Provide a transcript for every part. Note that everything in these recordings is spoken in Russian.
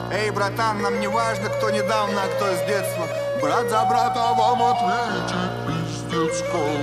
Эй, братан, нам не важно, кто недавно, а кто с детства. Брат за брата вам ответит пиздец.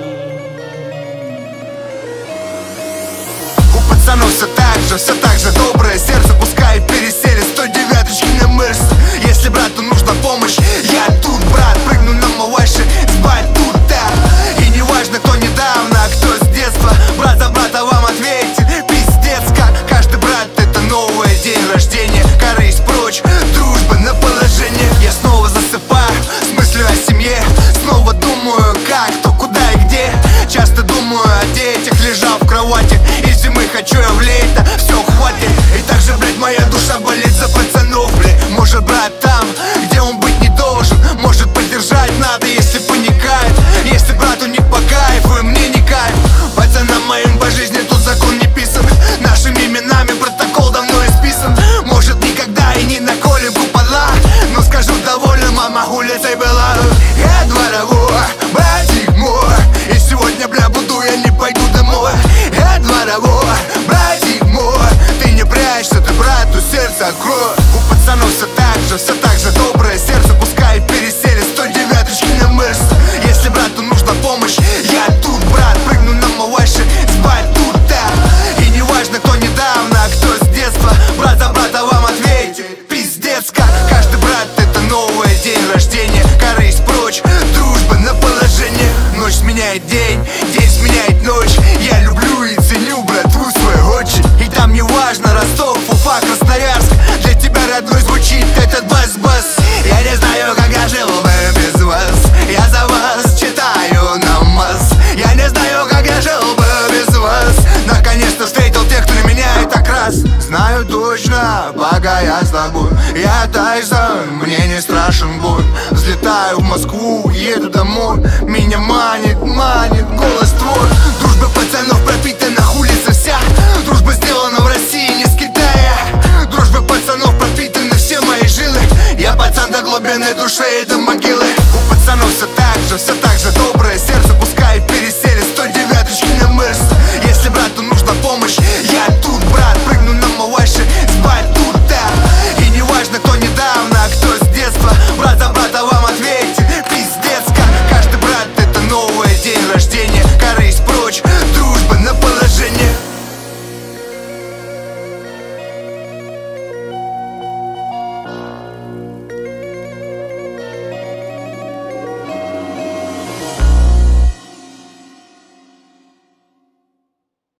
У пацанов все так же доброе сердце. Пускай пересели 109-очки на Мерс. Если брату нужна помощь, я тут, брат. Прыгну на малайши с батута. И не важно, кто недавно, а кто с детства. Брат за брата вам ответит пиздец. Каждый брат — это новый день рождения. Корысть прочь, дружба на положение. Я снова засыпаю с мыслью о семье. Снова думаю, как, кто, куда и где. Часто думаю о детях, лежал в кровати. Из зимы хочу я в лето, все хватит. И также, блядь, моя душа болит за пацанов, блядь. Может, брат там, где он быть не должен. Может, поддержать надо, если паникает. Если брату не по кайфу и мне не кайф. Пацанам моим по жизни тут закон не писан. Нашими именами протокол давно исписан. Может, никогда и не наколем купола, но скажу довольно, мама улицей была. Я дворовой, братик мой. И сегодня, бля, буду я не пойду домой. Я дворовой, братик мой. Ты не прячься, ты брату сердце открой. У пацанов все так же доброе сердце. Пускай пересели 109-очки на Мерс. Если брату нужна помощь, я тут, брат. Прыгну на малайши с батута. И не важно, кто недавно, а кто с детства. Брат за брата вам ответит пиздец. Каждый брат — это новый день рождения. Корысть прочь, дружба на положение. Ночь сменяет день, день сменяет ночь. Я люблю и ценю братву свою очень. И там не важно Ростов, Уфа, Красноярск. Для тебя родной звучит этот бас-бас. Я не знаю, как я жил бы без вас. Я за вас читаю намаз. Я не знаю, как я жил бы без вас. Наконец-то встретил тех, кто не меняет окрас. Знаю точно, пока я с тобой. Я Тайсон, мне не страшен бой. Взлетаю в Москву, еду домой. Меня манит голос твой. Дружба пацанов пропитана улица вся. Дружба сделана в России, не с Китая. Дружба пацанов пропитана все мои жилы. Я пацан до глубины души.